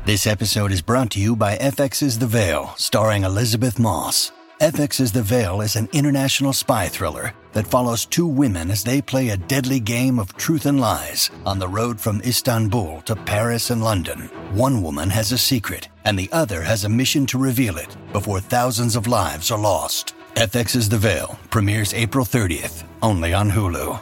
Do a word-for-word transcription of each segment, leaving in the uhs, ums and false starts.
This episode is brought to you by F X's The Veil, starring Elizabeth Moss. F X's The Veil is an international spy thriller that follows two women as they play a deadly game of truth and lies on the road from Istanbul to Paris and London. One woman has a secret, and the other has a mission to reveal it before thousands of lives are lost. F X's The Veil premieres April thirtieth, only on Hulu.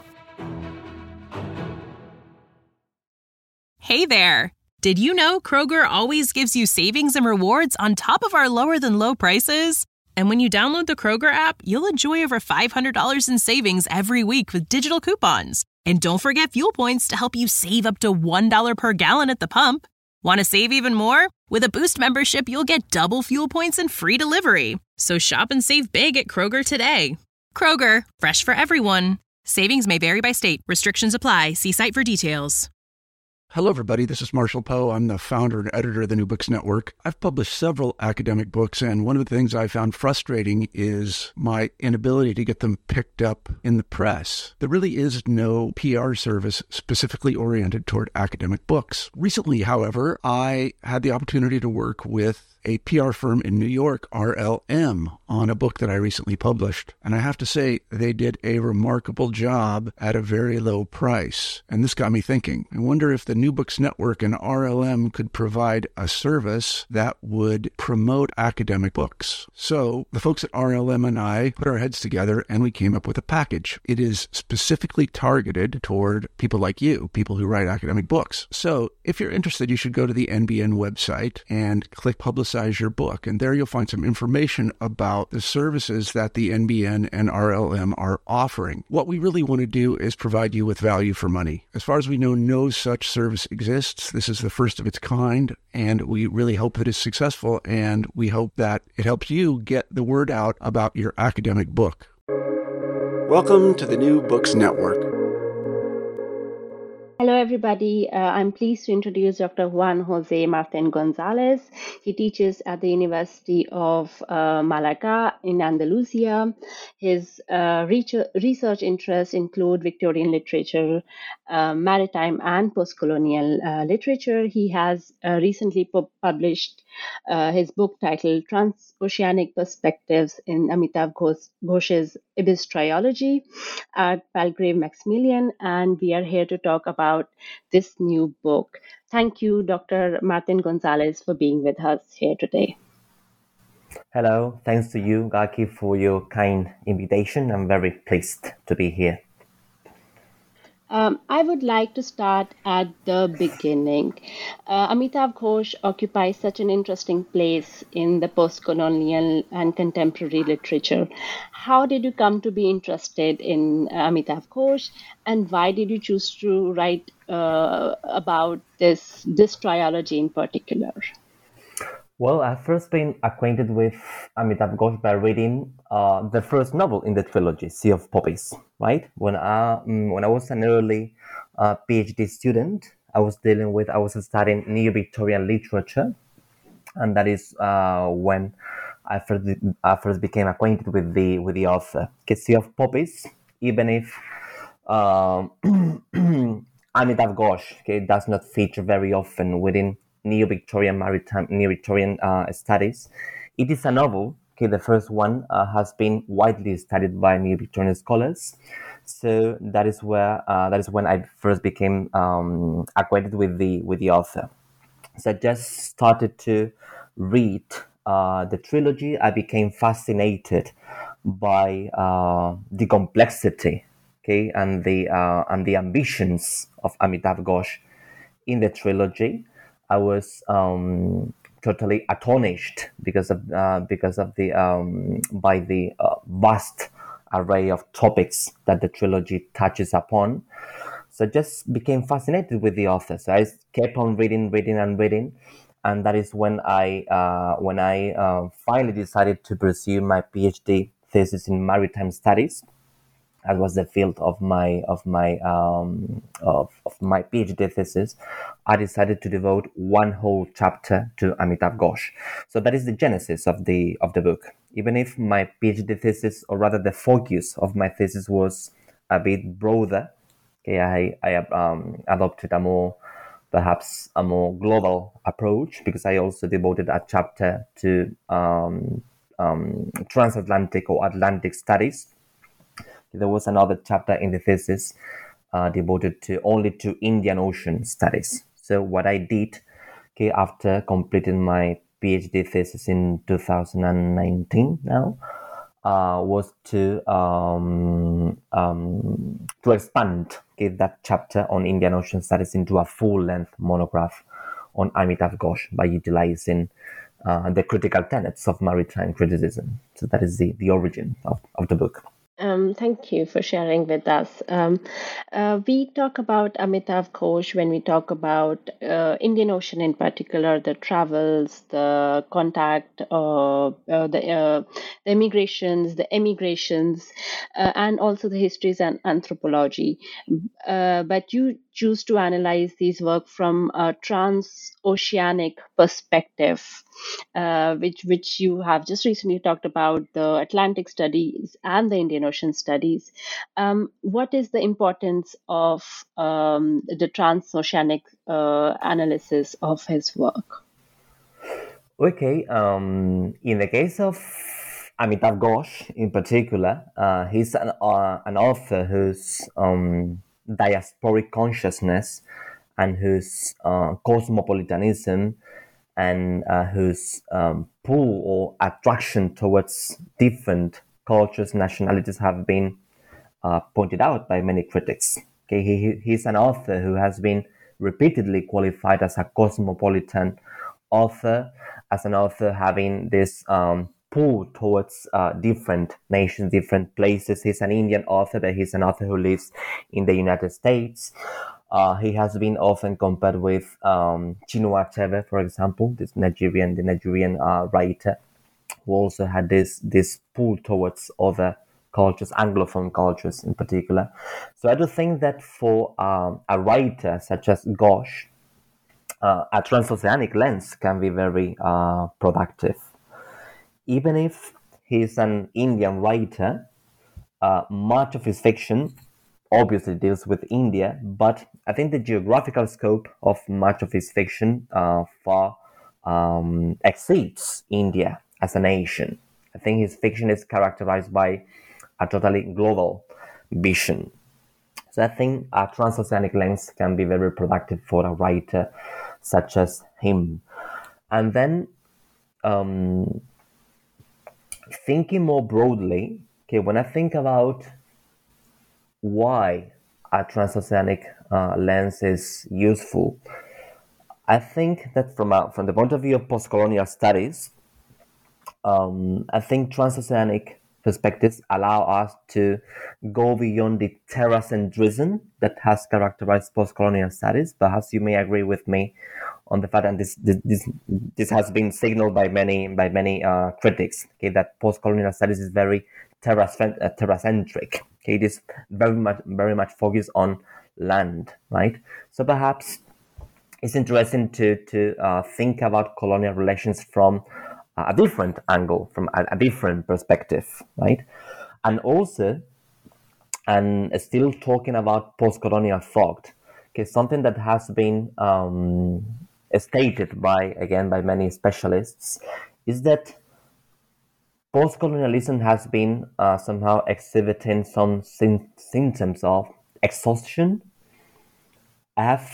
Hey there! Did you know Kroger always gives you savings and rewards on top of our lower-than-low prices? And when you download the Kroger app, you'll enjoy over five hundred dollars in savings every week with digital coupons. And don't forget fuel points to help you save up to one dollar per gallon at the pump. Want to save even more? With a Boost membership, you'll get double fuel points and free delivery. So shop and save big at Kroger today. Kroger, fresh for everyone. Savings may vary by state. Restrictions apply. See site for details. Hello, everybody. This is Marshall Poe. I'm the founder and editor of the New Books Network. I've published several academic books, and one of the things I found frustrating is my inability to get them picked up in the press. There really is no P R service specifically oriented toward academic books. Recently, however, I had the opportunity to work with a P R firm in New York, R L M, on a book that I recently published. And I have to say, they did a remarkable job at a very low price. And this got me thinking. I wonder if the New Books Network and R L M could provide a service that would promote academic books. So the folks at R L M and I put our heads together and we came up with a package. It is specifically targeted toward people like you, people who write academic books. So if you're interested, you should go to the N B N website and click Publicize your book, and there you'll find some information about the services that the N B N and R L M are offering. What we really want to do is provide you with value for money. As far as we know, no such service exists. This is the first of its kind, and we really hope that it's successful, and we hope that it helps you get the word out about your academic book. Welcome to the New Books Network. Hello, everybody. Uh, I'm pleased to introduce Doctor Juan Jose Martin Gonzalez. He teaches at the University of uh, Malaga in Andalusia. His uh, research interests include Victorian literature, uh, maritime and postcolonial uh, literature. He has uh, recently pu- published uh, his book titled Transoceanic Perspectives in Amitav Ghosh's Ibis Trilogy at Palgrave Macmillan, and we are here to talk about this new book. Thank you, Doctor Martin Gonzalez, for being with us here today. Hello, thanks to you, Gaki, for your kind invitation. I'm very pleased to be here. Um, I would like to start at the beginning. Uh, Amitav Ghosh occupies such an interesting place in the post-colonial and contemporary literature. How did you come to be interested in uh, Amitav Ghosh, and why did you choose to write uh, about this, this trilogy in particular? Well, I've first been acquainted with Amitav Ghosh by reading uh, the first novel in the trilogy, Sea of Poppies, right? When I, um, when I was an early uh, PhD student, I was dealing with, I was studying Neo-Victorian literature, and that is uh, when I first, I first became acquainted with the with the author. Okay, Sea of Poppies, even if um, Amitav Ghosh okay, does not feature very often within Neo-Victorian maritime, Neo-Victorian uh, studies. It is a novel. Okay, the first one uh, has been widely studied by Neo-Victorian scholars. So that is where uh, that is when I first became um, acquainted with the with the author. So I just started to read uh, the trilogy. I became fascinated by uh, the complexity, okay, and the uh, and the ambitions of Amitav Ghosh in the trilogy. I was um, totally astonished because of uh, because of the um, by the uh, vast array of topics that the trilogy touches upon. So I just became fascinated with the author. So I kept on reading, reading, and reading, and that is when I uh, when I uh, finally decided to pursue my PhD thesis in maritime studies. That was the field of my of my um, of, of my PhD thesis. I decided to devote one whole chapter to Amitav Ghosh. So that is the genesis of the of the book. Even if my PhD thesis, or rather the focus of my thesis, was a bit broader, okay, I I um, adopted a more perhaps a more global approach, because I also devoted a chapter to um, um, transatlantic or Atlantic studies. There was another chapter in the thesis uh, devoted to only to Indian Ocean studies. So what I did, okay, after completing my PhD thesis in two thousand nineteen now, uh, was to um, um, to expand, okay, that chapter on Indian Ocean studies into a full-length monograph on Amitav Ghosh by utilizing uh, the critical tenets of maritime criticism. So that is the, the origin of, of the book. Um, thank you for sharing with us. Um, uh, we talk about Amitav Ghosh when we talk about uh, Indian Ocean in particular, the travels, the contact, uh, uh, the, uh, the immigrations, the emigrations, uh, and also the histories and anthropology. Uh, but you choose to analyze these work from a transoceanic perspective, uh, which which you have just recently talked about, the Atlantic studies and the Indian Ocean studies. Um, what is the importance of um, the transoceanic uh, analysis of his work? Okay, um, in the case of Amitav Ghosh in particular, uh, he's an, uh, an author whose um, diasporic consciousness and whose uh, cosmopolitanism and uh, whose um, pull or attraction towards different cultures, nationalities have been uh, pointed out by many critics. Okay, he, he's an author who has been repeatedly qualified as a cosmopolitan author, as an author having this um, pull towards uh, different nations, different places. He's an Indian author, but he's an author who lives in the United States. Uh, he has been often compared with um, Chinua Achebe, for example, this Nigerian, the Nigerian uh, writer, who also had this this pull towards other cultures, Anglophone cultures in particular. So I do think that for um, a writer such as Ghosh, uh, a transoceanic lens can be very uh, productive. Even if he's an Indian writer, uh, much of his fiction obviously deals with India, but I think the geographical scope of much of his fiction uh, far um, exceeds India as a nation. I think his fiction is characterized by a totally global vision. So I think a transoceanic lens can be very productive for a writer such as him. And then um, thinking more broadly, okay, when I think about why a transoceanic uh, lens is useful, I think that from a, from the point of view of postcolonial studies, um, I think transoceanic perspectives allow us to go beyond the terracentrism that has characterized postcolonial studies. Perhaps you may agree with me on the fact that this this this, this has been signaled by many by many uh, critics. Okay, that postcolonial studies is very terracentric. Okay, it is very much very much focused on land, right? So perhaps it's interesting to to uh, think about colonial relations from a different angle, from a, a different perspective, right? And also, and still talking about post-colonial thought, okay, something that has been um, stated by, again, by many specialists, is that post-colonialism has been uh, somehow exhibiting some sy- symptoms of exhaustion. I have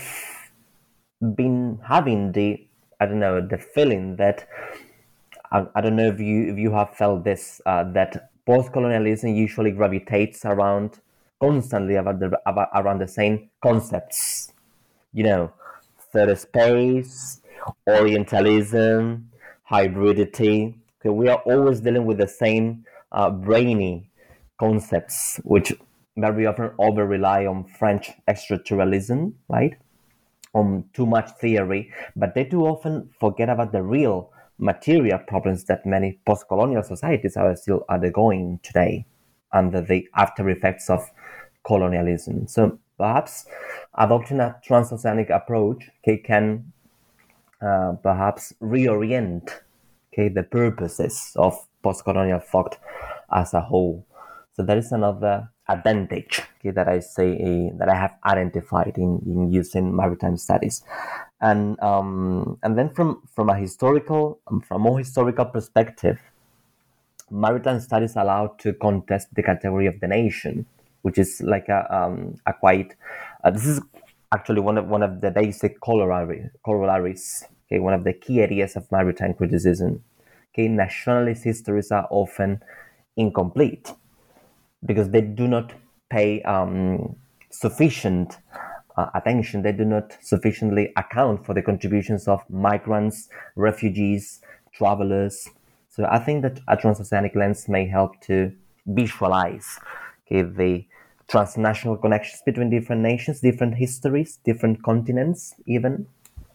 been having the, I don't know, the feeling that I, I don't know if you if you have felt this, uh, that post-colonialism usually gravitates around constantly about the about, around the same concepts, you know, third space, Orientalism, hybridity. Okay, we are always dealing with the same uh, brainy concepts, which very often over rely on French extraterritorialism, right? On too much theory, but they too often forget about the real material problems that many post-colonial societies are still undergoing today under the after effects of colonialism. So perhaps adopting a transoceanic approach, okay, can uh, perhaps reorient, okay, the purposes of post-colonial thought as a whole. So that is another advantage, okay, that I say uh, that I have identified in, in using maritime studies, and um, and then from from a historical from a more historical perspective, maritime studies allow to contest the category of the nation, which is like a um, a quite uh, this is actually one of one of the basic corollary, corollaries, okay, one of the key areas of maritime criticism. Okay, nationalist histories are often incomplete because they do not pay um, sufficient uh, attention. They do not sufficiently account for the contributions of migrants, refugees, travelers. So I think that a transoceanic lens may help to visualize, okay, the transnational connections between different nations, different histories, different continents, even.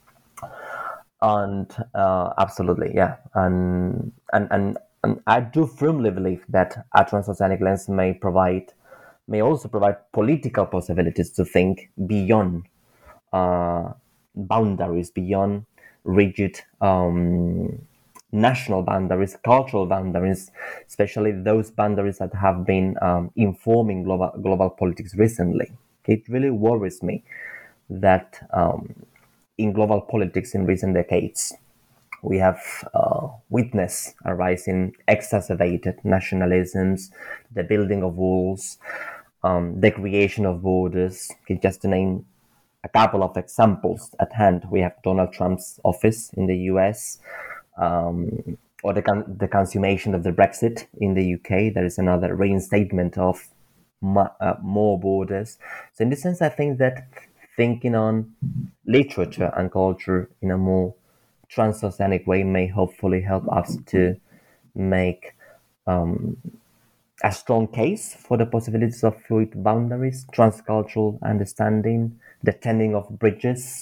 And uh, absolutely, yeah, and, and and and I do firmly believe that a transoceanic lens may provide, may also provide political possibilities to think beyond uh, boundaries, beyond rigid um, national boundaries, cultural boundaries, especially those boundaries that have been um, informing global global politics recently. It really worries me that um, in global politics in recent decades, we have uh, witnessed a rise in exacerbated nationalisms, the building of walls, um, the creation of borders. Okay, just to name a couple of examples at hand, we have Donald Trump's office in the U S, um, or the, con- the consummation of the Brexit in the U K. There is another reinstatement of ma- uh, more borders. So in this sense, I think that thinking on literature and culture in a more transoceanic way may hopefully help us to make um, a strong case for the possibilities of fluid boundaries, transcultural understanding, the tending of bridges.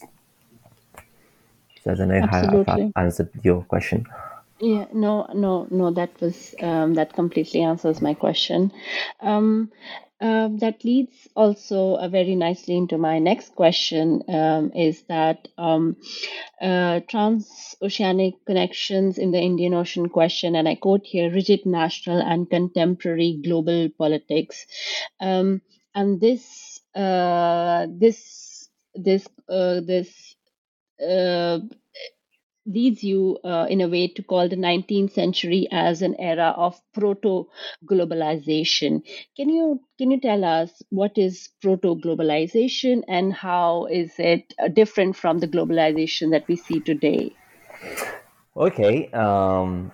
So I don't know how I've answered your question. Yeah, no, no, no, that was um, that completely answers my question. Um, uh, that leads also uh, very nicely into my next question, um, is that um, uh, transoceanic connections in the Indian Ocean question, and I quote here, rigid national and contemporary global politics. Um, and this, uh, this, this, uh, this, uh, leads you uh, in a way to call the nineteenth century as an era of proto globalization. Can you can you tell us what is proto globalization and how is it uh, different from the globalization that we see today? Okay, um,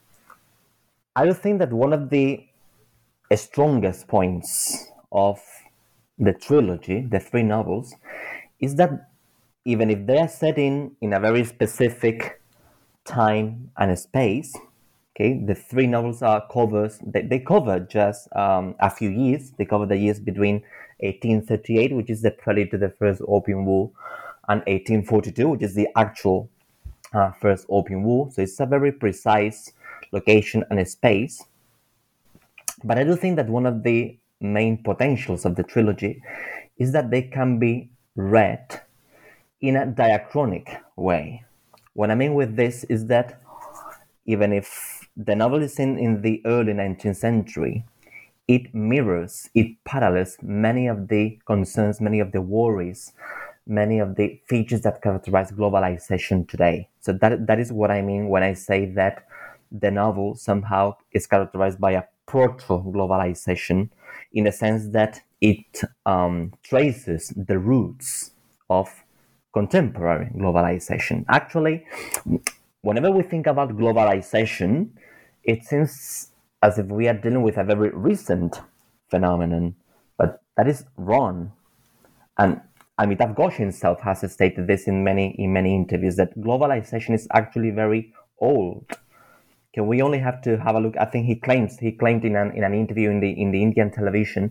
I would think that one of the strongest points of the trilogy, the three novels, is that even if they are set in in a very specific time and space, okay, the three novels are covers. They, they cover just um, a few years. They cover the years between eighteen thirty-eight, which is the prelude to the First Opium War, and eighteen forty-two, which is the actual uh, First Opium War. So it's a very precise location and space. But I do think that one of the main potentials of the trilogy is that they can be read in a diachronic way. What I mean with this is that even if the novel is in, in the early nineteenth century, it mirrors, it parallels many of the concerns, many of the worries, many of the features that characterize globalization today. So that that is what I mean when I say that the novel somehow is characterized by a proto-globalization, in the sense that it um, traces the roots of contemporary globalization. Actually, whenever we think about globalization, it seems as if we are dealing with a very recent phenomenon, but that is wrong. And Amitav Ghosh himself has stated this in many in many interviews, that globalization is actually very old. Okay, we only have to have a look. I think he claims he claimed in an in an interview in the in the Indian television,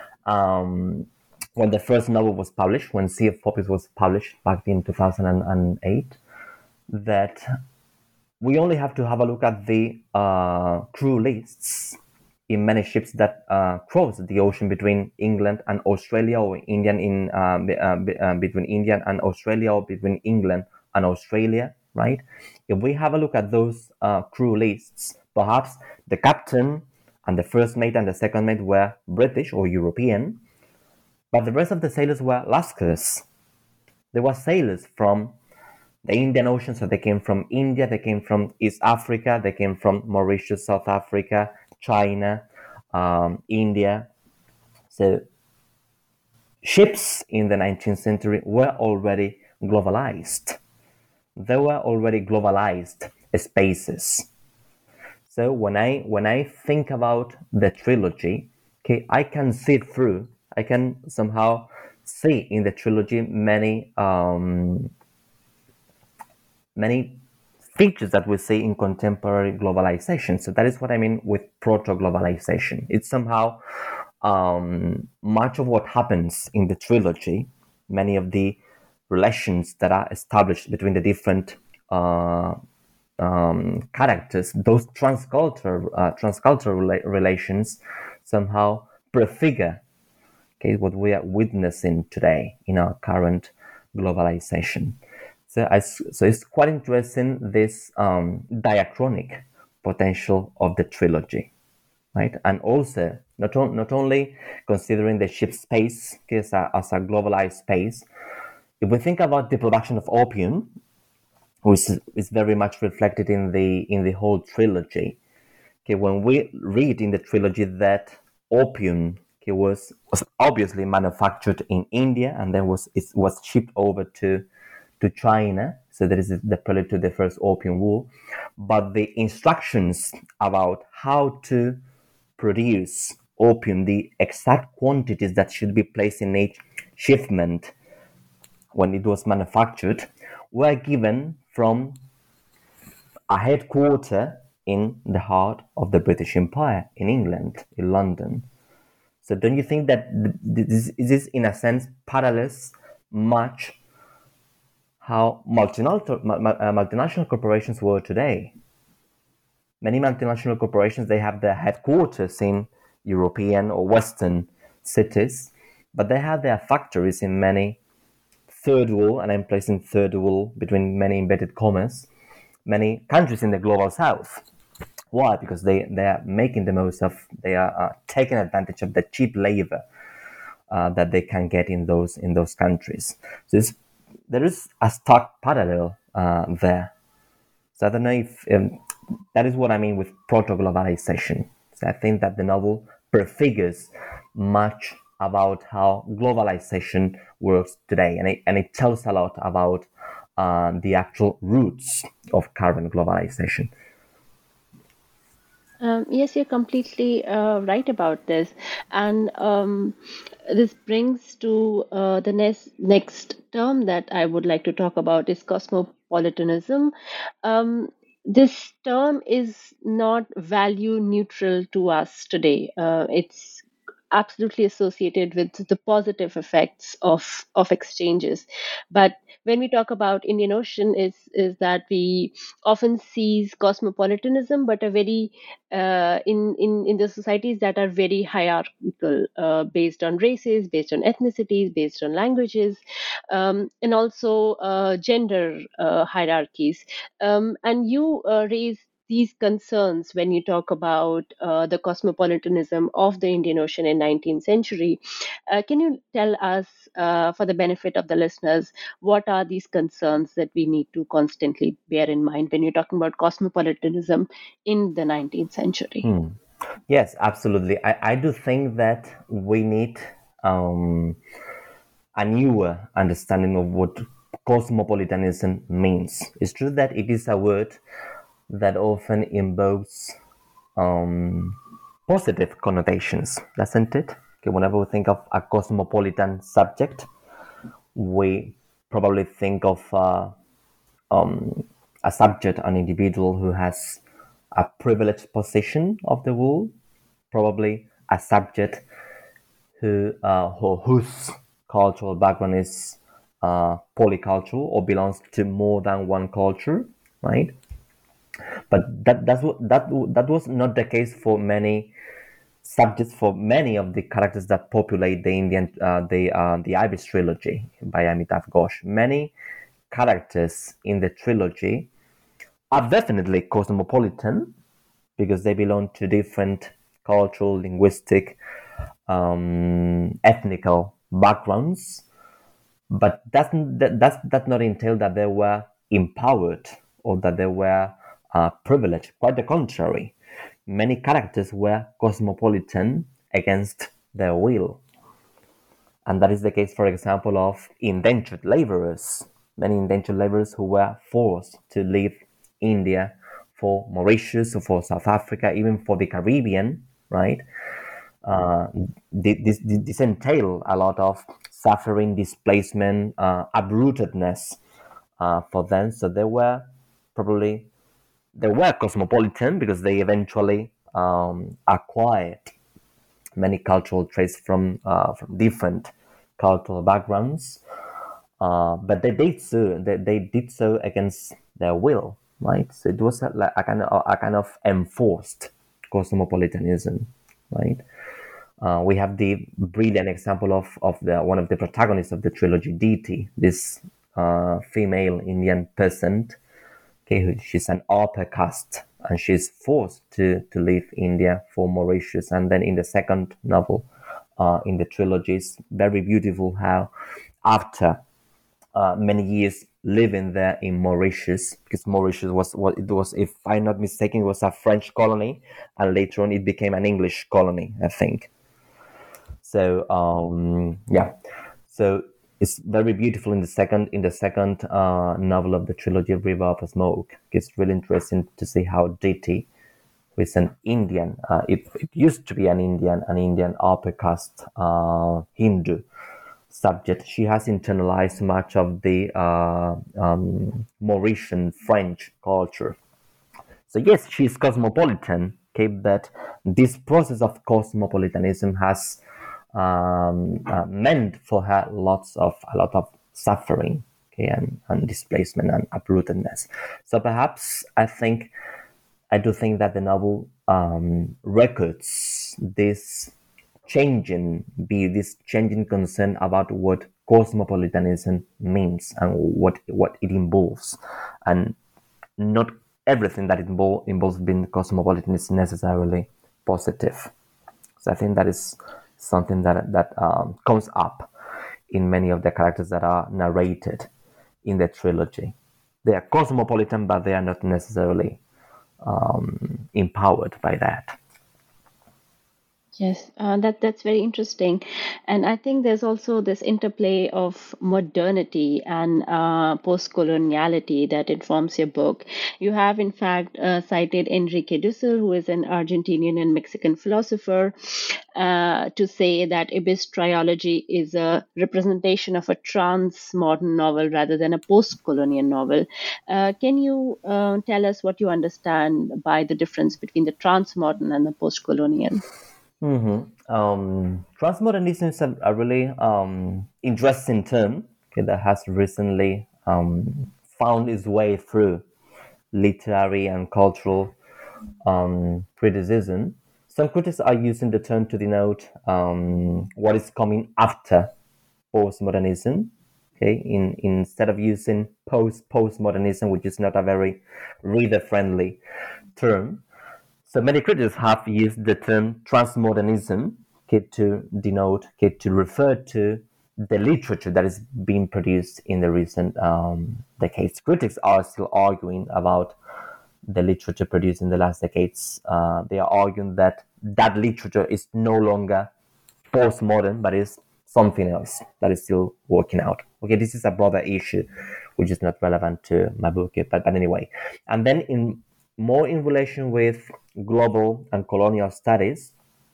um, when the first novel was published, when Sea of Poppies was published back in two thousand eight, that we only have to have a look at the uh, crew lists in many ships that uh, cross the ocean between England and Australia, or Indian in uh, be, uh, be, uh, between India and Australia, or between England and Australia, right? If we have a look at those uh, crew lists, perhaps the captain and the first mate and the second mate were British or European, but the rest of the sailors were Lascars. They were sailors from the Indian Ocean, so they came from India, they came from East Africa, they came from Mauritius, South Africa, China, um, India. So ships in the nineteenth century were already globalized. They were already globalized spaces. So when I when I think about the trilogy, okay, I can see through, I can somehow see in the trilogy many um, many features that we see in contemporary globalization. So that is what I mean with proto-globalization. It's somehow um, much of what happens in the trilogy, many of the relations that are established between the different uh, um, characters, those transcultural uh, transcultural rela- relations somehow prefigure, okay, what we are witnessing today in our current globalization. So, I, so it's quite interesting, this um, diachronic potential of the trilogy, right? And also, not, on, not only considering the ship space, okay, as, a, as a globalized space, if we think about the production of opium, which is, is very much reflected in the in the whole trilogy. Okay, when we read in the trilogy that opium, okay, was was obviously manufactured in India and then was it was shipped over to to China. So that is the prelude to the first Opium War. But the instructions about how to produce opium, the exact quantities that should be placed in each shipment when it was manufactured, were given from a headquarter in the heart of the British Empire, in England, in London. So don't you think that this is, in a sense, parallels much how multinational, multinational corporations were today? Many multinational corporations, they have their headquarters in European or Western cities, but they have their factories in many third world, and I'm placing third world between many inverted commas, many countries in the global south. Why? Because they, they are making the most of, they are uh, taking advantage of the cheap labor uh, that they can get in those in those countries. So there is a stark parallel uh, there. So I don't know if um, that is what I mean with proto-globalization. So I think that the novel prefigures much about how globalization works today, and it, and it tells a lot about uh, the actual roots of current globalization. Um, yes, you're completely uh, right about this. And um, this brings to uh, the next, next term that I would like to talk about is cosmopolitanism. Um, this term is not value neutral to us today. Uh, it's absolutely associated with the positive effects of of exchanges. But when we talk about Indian Ocean, is is that we often sees cosmopolitanism, but a very uh, in in in the societies that are very hierarchical, uh, based on races, based on ethnicities, based on languages, um, and also uh, gender uh, hierarchies. Um, and you uh, raise these concerns when you talk about uh, the cosmopolitanism of the Indian Ocean in nineteenth century. Uh, can you tell us, uh, for the benefit of the listeners, what are these concerns that we need to constantly bear in mind when you're talking about cosmopolitanism in the nineteenth century? Hmm. Yes, absolutely. I, I do think that we need um, a newer understanding of what cosmopolitanism means. It's true that it is a word that often invokes um, positive connotations, doesn't it? Okay, whenever we think of a cosmopolitan subject, we probably think of uh, um, a subject, an individual who has a privileged position of the world, probably a subject who, uh, who whose cultural background is uh, polycultural or belongs to more than one culture, right? But that that's what that that was not the case for many subjects, for many of the characters that populate the Indian uh, the uh, the Ibis trilogy by Amitav Ghosh. Many characters in the trilogy are definitely cosmopolitan because they belong to different cultural, linguistic, um, ethnical backgrounds, but that's, that, that's, that not entail that they were empowered or that they were uh, privileged. Quite the contrary. Many characters were cosmopolitan against their will. And that is the case, for example, of indentured laborers. Many indentured laborers who were forced to leave India for Mauritius or for South Africa, even for the Caribbean, right? Uh, this, this entail a lot of suffering, displacement, uh, uprootedness uh, for them. So they were probably, they were cosmopolitan because they eventually um, acquired many cultural traits from uh, from different cultural backgrounds, uh, but they did so. They, they did so against their will, right? So it was a, like a kind of a kind of enforced cosmopolitanism, right? Uh, we have the brilliant example of of the one of the protagonists of the trilogy, Diti, this uh, female Indian peasant. Okay, she's an upper caste, and she's forced to, to leave India for Mauritius. And then in the second novel, uh, in the trilogy, it's very beautiful how after uh, many years living there in Mauritius, because Mauritius was what it was, if I'm not mistaken, it was a French colony, and later on it became an English colony, I think. So um, yeah, so it's very beautiful in the second in the second uh, novel of the trilogy, River of Smoke. It's really interesting to see how Diti, who is an Indian, uh, it, it used to be an Indian, an Indian upper caste uh, Hindu subject. She has internalized much of the uh, um, Mauritian French culture. So yes, she's cosmopolitan, okay, but this process of cosmopolitanism has Um, uh, meant for her lots of a lot of suffering, okay, and, and displacement and uprootedness. So perhaps I think I do think that the novel um, records this changing be this changing concern about what cosmopolitanism means and what what it involves, and not everything that it involve, involves being cosmopolitan is necessarily positive. So I think that is something that that um, comes up in many of the characters that are narrated in the trilogy. They are cosmopolitan, but they are not necessarily um, empowered by that. Yes, uh, that that's very interesting, and I think there's also this interplay of modernity and uh, post-coloniality that informs your book. You have, in fact, uh, cited Enrique Dussel, who is an Argentinian and Mexican philosopher, uh, to say that Ibis trilogy is a representation of a trans-modern novel rather than a post-colonial novel. Uh, can you uh, tell us what you understand by the difference between the trans-modern and the post-colonial? Mm-hmm. Um, transmodernism is a, a really um, interesting term, okay, that has recently um, found its way through literary and cultural um, criticism. Some critics are using the term to denote um, what is coming after postmodernism. Okay, in, instead of using post postmodernism, which is not a very reader-friendly term. So many critics have used the term transmodernism, okay, to denote, okay, to refer to the literature that is being produced in the recent um, decades. Critics are still arguing about the literature produced in the last decades. Uh, they are arguing that that literature is no longer postmodern, but is something else that is still working out. Okay, this is a broader issue, which is not relevant to my book, but, but anyway. And then in more in relation with global and colonial studies,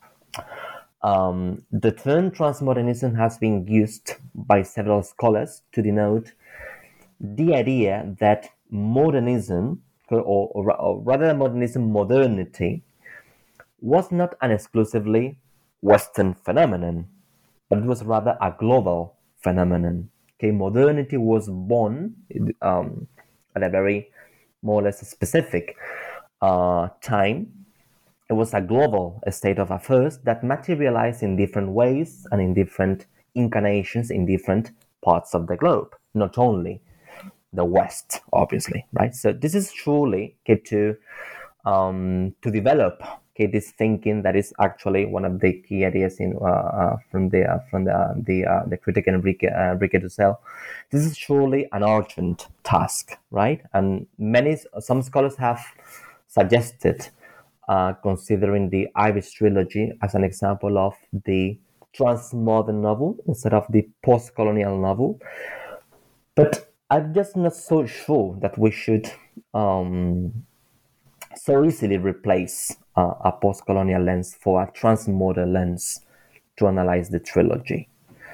um, the term transmodernism has been used by several scholars to denote the idea that modernism, or, or, or rather than modernism, modernity, was not an exclusively Western phenomenon, but it was rather a global phenomenon. Okay, modernity was born um, at a very more or less specific uh, time. It was a global state of affairs that materialized in different ways and in different incarnations in different parts of the globe, not only the West, obviously, right? So this is truly okay, to um, to develop Okay, this thinking that is actually one of the key ideas in uh, uh, from the uh, from the the uh, the critic Enrique uh, Enrique Dussel. This is surely an urgent task, right? And many some scholars have suggested uh, considering the Iris trilogy as an example of the transmodern novel instead of the post-colonial novel. But I'm just not so sure that we should um, so easily replace uh, a post-colonial lens for a transmodern lens to analyze the trilogy.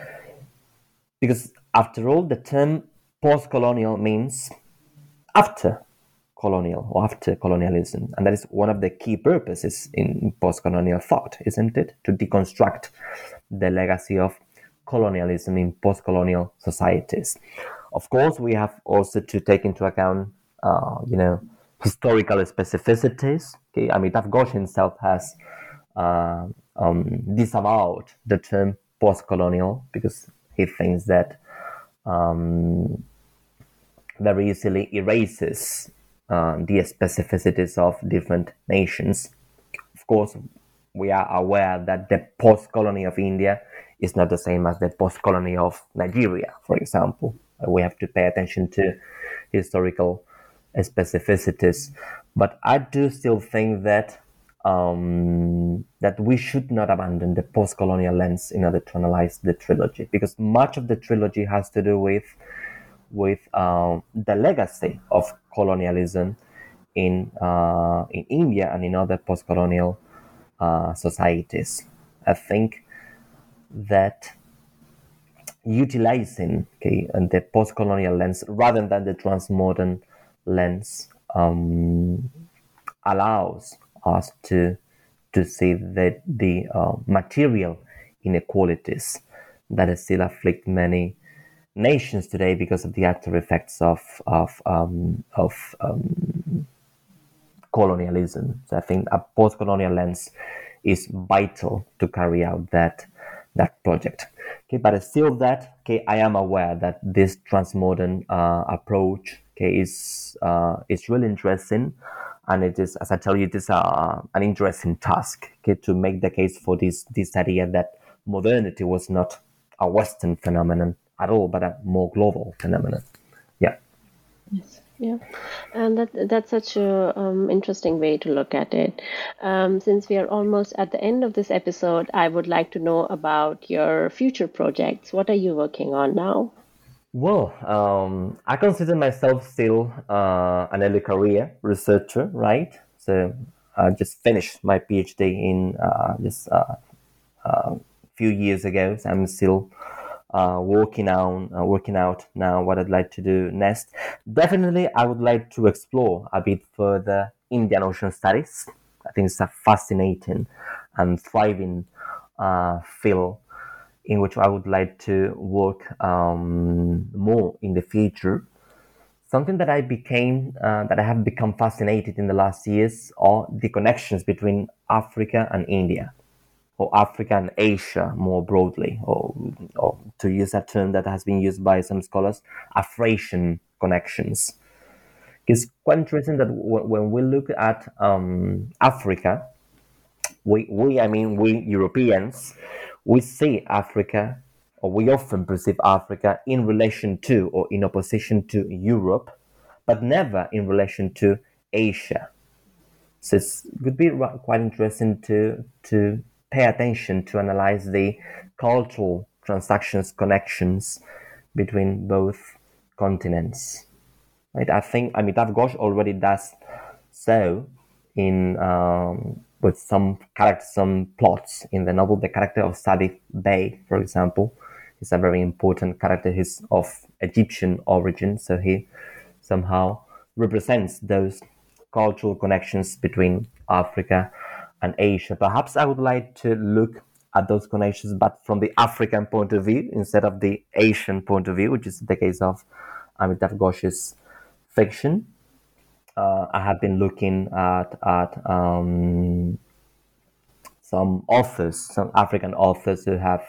Because after all, the term post-colonial means after colonial or after colonialism. And that is one of the key purposes in post-colonial thought, isn't it? To deconstruct the legacy of colonialism in post-colonial societies. Of course, we have also to take into account, uh, you know, historical specificities. Okay, Amitav Ghosh himself has uh, um, disavowed the term post-colonial because he thinks that um, very easily erases uh, the specificities of different nations. Of course, we are aware that the post-colony of India is not the same as the post-colony of Nigeria, for example. We have to pay attention to historical specificities. But I do still think that um, that we should not abandon the post-colonial lens in order to analyze the trilogy, because much of the trilogy has to do with with um, the legacy of colonialism in uh, in India and in other post-colonial uh, societies. I think that utilizing okay, and the post-colonial lens rather than the transmodern lens um, allows us to to see that the uh, material inequalities that still afflict many nations today because of the after effects of of um, of um, colonialism. So I think a post-colonial lens is vital to carry out that that project. Okay, but still that okay, I am aware that this transmodern uh, approach okay is uh, is really interesting, and it is, as I tell you, it is uh, an interesting task okay, to make the case for this this idea that modernity was not a Western phenomenon at all, but a more global phenomenon. Yeah. Yes. Yeah, and that that's such a um, interesting way to look at it. Um, since we are almost at the end of this episode, I would like to know about your future projects. What are you working on now? Well, um, I consider myself still uh, an early career researcher, right? So I just finished my PhD in uh, just a uh, uh, few years ago. So I'm still Uh, working on uh, working out now what I'd like to do next. Definitely, I would like to explore a bit further Indian Ocean studies. I think it's a fascinating and thriving uh, field in which I would like to work um, more in the future. Something that I became uh, that I have become fascinated in the last years are the connections between Africa and India, or Africa and Asia more broadly, or, or to use a term that has been used by some scholars, Afrasian connections. It's quite interesting that w- when we look at um, Africa, we, we, I mean, we Europeans, we see Africa, or we often perceive Africa in relation to or in opposition to Europe, but never in relation to Asia. So it would be quite interesting to to pay attention to analyze the cultural transactions, connections between both continents. Right? I think Amitav Ghosh already does so in um, with some characters, some plots in the novel. The character of Sadif Bey, for example, is a very important character. He's of Egyptian origin, so he somehow represents those cultural connections between Africa and Asia. Perhaps I would like to look at those connections, but from the African point of view instead of the Asian point of view, which is the case of Amitav Ghosh's fiction. Uh, I have been looking at at um, some authors, some African authors who have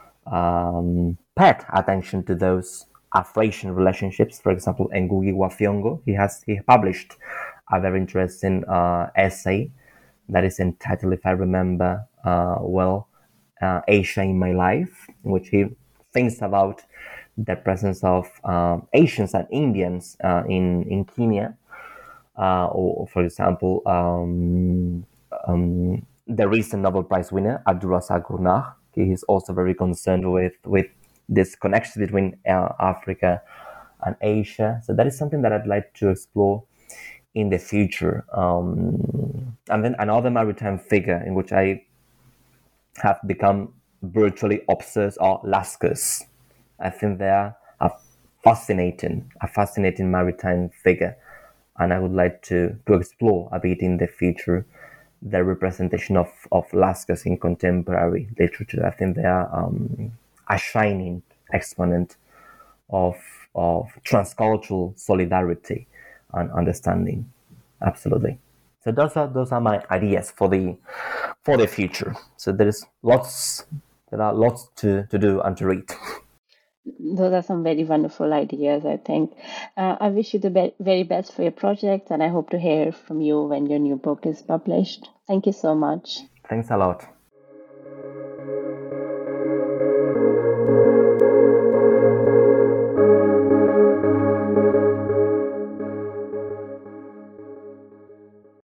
um, paid attention to those Afrasian relationships. For example, Ngugi wa Thiong'o, he has he published a very interesting uh, essay that is entitled, if I remember uh, well, uh, Asia in My Life, in which he thinks about the presence of uh, Asians and Indians uh, in, in Kenya. Uh, or, for example, um, um, the recent Nobel Prize winner, Abdulrazak Gurnah, he is also very concerned with, with this connection between uh, Africa and Asia. So that is something that I'd like to explore in the future. Um, and then another maritime figure in which I have become virtually obsessed are Lascaux. I think they are a fascinating, a fascinating maritime figure. And I would like to, to explore a bit in the future the representation of, of Lascaux in contemporary literature. I think they are um, a shining exponent of, of transcultural solidarity and understanding. Absolutely. So those are those are my ideas for the for the future. So there is lots there are lots to, to do and to read. Those are some very wonderful ideas, I think. Uh, I wish you the be- very best for your project, and I hope to hear from you when your new book is published. Thank you so much. Thanks a lot.